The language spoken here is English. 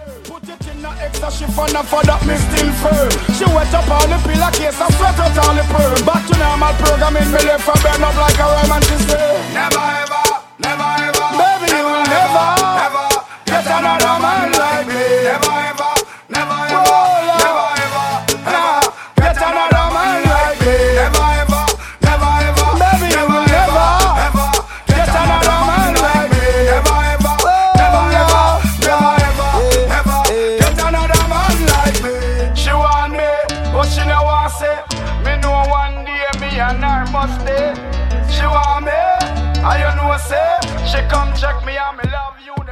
Put it in the extra chiffon and for that me still firm. She wet up all the pillar case and sweat out all the pearl. Back to normal programming, me left her burn up like a worm and she say never ever, never ever, baby you will never, never get another man like me. Never ever, never ever, never ever, never get another man like me. Never ever, never ever, baby you will never, ever get another man like me. Never ever, never ever, never ever, never get another man like me. She want me, but she no want say. Me know one day me and her must stay. She want me, and you know say she come check me and me love you.